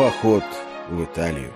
поход в Италию.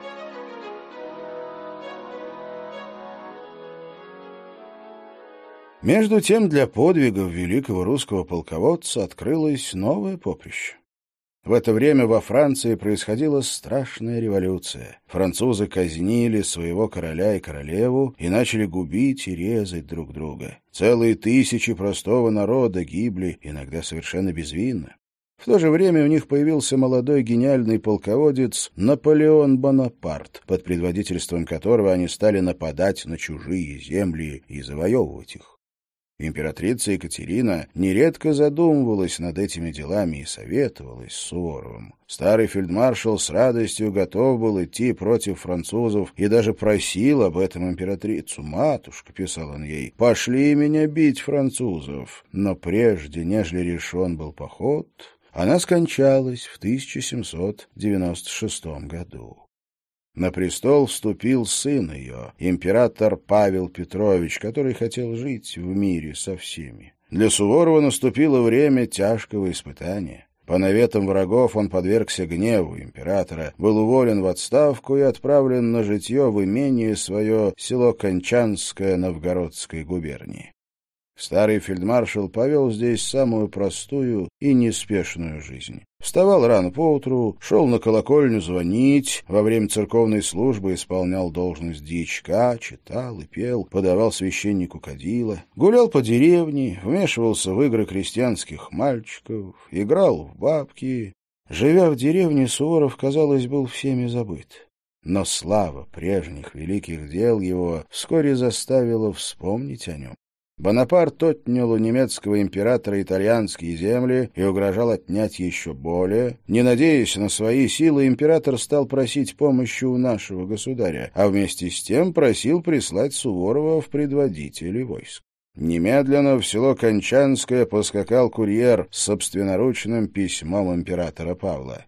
Между тем для подвигов великого русского полководца открылось новое поприще. В это время во Франции происходила страшная революция. Французы казнили своего короля и королеву и начали губить и резать друг друга. Целые тысячи простого народа гибли, иногда совершенно безвинно. В то же время у них появился молодой гениальный полководец Наполеон Бонапарт, под предводительством которого они стали нападать на чужие земли и завоевывать их. Императрица Екатерина нередко задумывалась над этими делами и советовалась с Суворовым. Старый фельдмаршал с радостью готов был идти против французов и даже просил об этом императрицу. «Матушка», — писал он ей, — «пошли меня бить французов». Но прежде, нежели решен был поход, она скончалась в 1796 году. На престол вступил сын ее, император Павел Петрович, который хотел жить в мире со всеми. Для Суворова наступило время тяжкого испытания. По наветам врагов он подвергся гневу императора, был уволен в отставку и отправлен на житье в имение свое село Кончанское Новгородской губернии. Старый фельдмаршал повел здесь самую простую и неспешную жизнь. Вставал рано поутру, шел на колокольню звонить, во время церковной службы исполнял должность дьячка, читал и пел, подавал священнику кадила, гулял по деревне, вмешивался в игры крестьянских мальчиков, играл в бабки. Живя в деревне, Суворов, казалось, был всеми забыт. Но слава прежних великих дел его вскоре заставила вспомнить о нем. Бонапарт отнял у немецкого императора итальянские земли и угрожал отнять еще более. Не надеясь на свои силы, император стал просить помощи у нашего государя, а вместе с тем просил прислать Суворова в предводители войск. Немедленно в село Кончанское поскакал курьер с собственноручным письмом императора Павла.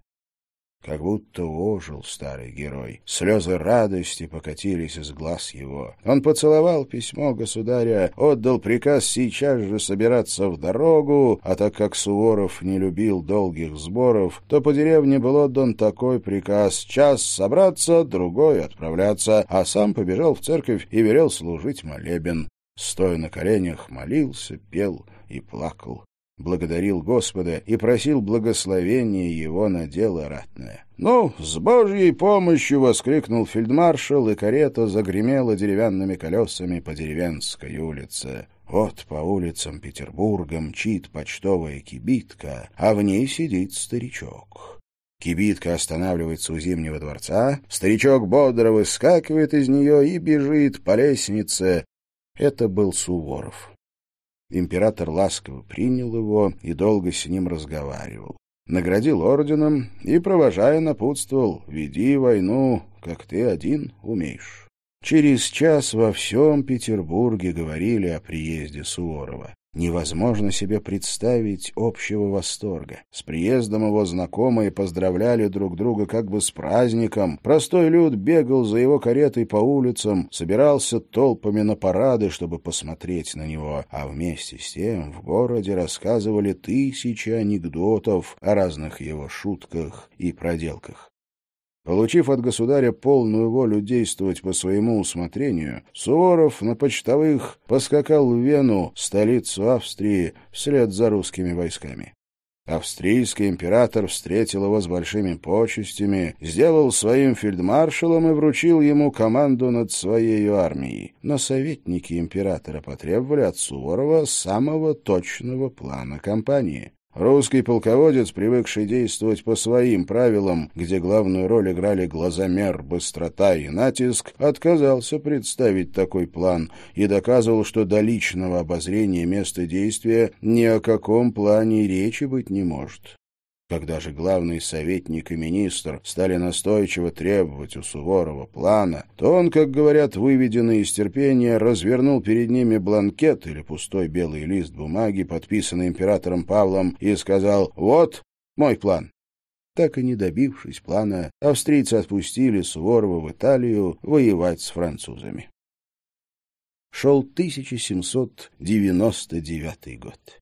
Как будто ожил старый герой. Слезы радости покатились из глаз его. Он поцеловал письмо государя, отдал приказ сейчас же собираться в дорогу, а так как Суворов не любил долгих сборов, то по деревне был отдан такой приказ: час собраться, другой отправляться, а сам побежал в церковь и велел служить молебен. Стоя на коленях, молился, пел и плакал. Благодарил Господа и просил благословения его на дело ратное. «Ну, с Божьей помощью!» — воскликнул фельдмаршал, и карета загремела деревянными колесами по деревенской улице. Вот по улицам Петербурга мчит почтовая кибитка, а в ней сидит старичок. Кибитка останавливается у Зимнего дворца, старичок бодро выскакивает из нее и бежит по лестнице. Это был Суворов. Император ласково принял его и долго с ним разговаривал. Наградил орденом и, провожая, напутствовал: «Веди войну, как ты один умеешь». Через час во всем Петербурге говорили о приезде Суворова. Невозможно себе представить общего восторга. С приездом его знакомые поздравляли друг друга как бы с праздником. Простой люд бегал за его каретой по улицам, собирался толпами на парады, чтобы посмотреть на него, а вместе с тем в городе рассказывали тысячи анекдотов о разных его шутках и проделках. Получив от государя полную волю действовать по своему усмотрению, Суворов на почтовых поскакал в Вену, столицу Австрии, вслед за русскими войсками. Австрийский император встретил его с большими почестями, сделал своим фельдмаршалом и вручил ему команду над своей армией. Но советники императора потребовали от Суворова самого точного плана кампании. Русский полководец, привыкший действовать по своим правилам, где главную роль играли глазомер, быстрота и натиск, отказался представить такой план и доказывал, что до личного обозрения места действия ни о каком плане и речи быть не может. Когда же главный советник и министр стали настойчиво требовать у Суворова плана, то он, как говорят, выведенный из терпения, развернул перед ними бланкет или пустой белый лист бумаги, подписанный императором Павлом, и сказал: «Вот мой план». Так и не добившись плана, австрийцы отпустили Суворова в Италию воевать с французами. Шел 1799 год.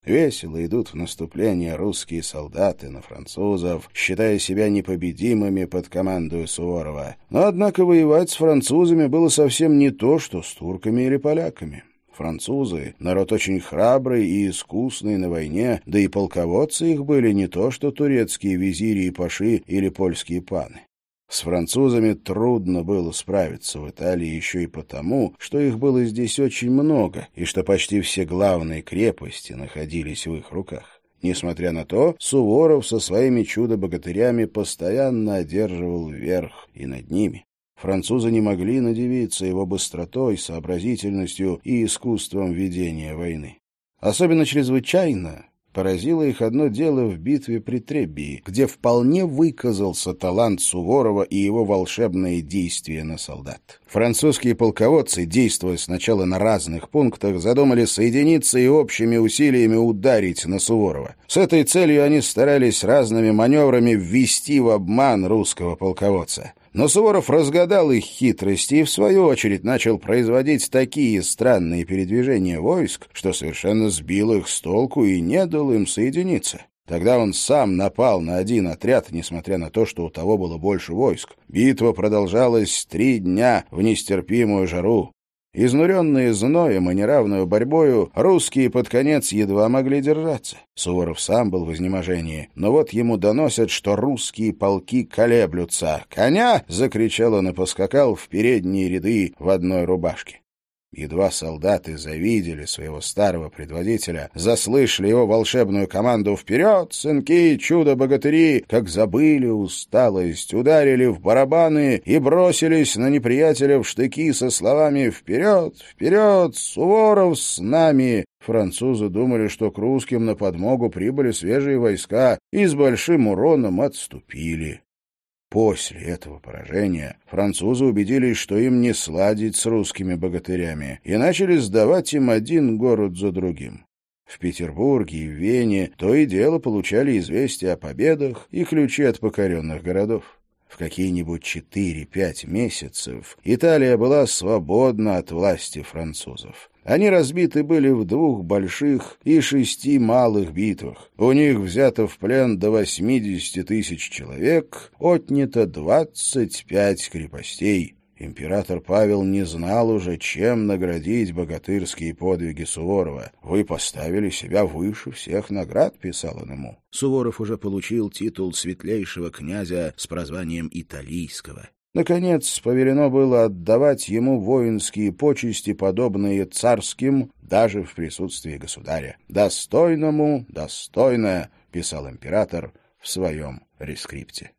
Весело идут в наступление русские солдаты на французов, считая себя непобедимыми под командою Суворова. Но, однако, воевать с французами было совсем не то, что с турками или поляками. Французы — народ очень храбрый и искусный на войне, да и полководцы их были не то, что турецкие визири и паши или польские паны. С французами трудно было справиться в Италии еще и потому, что их было здесь очень много, и что почти все главные крепости находились в их руках. Несмотря на то, Суворов со своими чудо-богатырями постоянно одерживал верх и над ними. Французы не могли надивиться его быстротой, сообразительностью и искусством ведения войны. Особенно чрезвычайно поразило их одно дело в битве при Требии, где вполне выказался талант Суворова и его волшебные действия на солдат. Французские полководцы, действуя сначала на разных пунктах, задумали соединиться и общими усилиями ударить на Суворова. С этой целью они старались разными маневрами ввести в обман русского полководца. Но Суворов разгадал их хитрости и, в свою очередь, начал производить такие странные передвижения войск, что совершенно сбил их с толку и не дал им соединиться. Тогда он сам напал на один отряд, несмотря на то, что у того было больше войск. Битва продолжалась 3 дня в нестерпимую жару. Изнуренные зноем и неравную борьбою, русские под конец едва могли держаться. Суворов сам был в изнеможении, но вот ему доносят, что русские полки колеблются. «Коня!» — закричал он и поскакал в передние ряды в одной рубашке. Едва солдаты завидели своего старого предводителя, заслышали его волшебную команду «Вперед, сынки, чудо-богатыри!», как забыли усталость, ударили в барабаны и бросились на неприятеля в штыки со словами «Вперед, вперед, Суворов с нами!». Французы думали, что к русским на подмогу прибыли свежие войска и с большим уроном отступили. После этого поражения французы убедились, что им не сладить с русскими богатырями, и начали сдавать им один город за другим. В Петербурге и в Вене то и дело получали известия о победах и ключи от покоренных городов. В какие-нибудь 4-5 месяцев Италия была свободна от власти французов. Они разбиты были в 2 больших и 6 малых битвах. У них взято в плен до 80 тысяч человек, отнято 25 крепостей. Император Павел не знал уже, чем наградить богатырские подвиги Суворова. «Вы поставили себя выше всех наград», — писал он ему. Суворов уже получил титул светлейшего князя с прозванием Италийского. Наконец, повелено было отдавать ему воинские почести, подобные царским, даже в присутствии государя. «Достойному достойное», — писал император в своем рескрипте.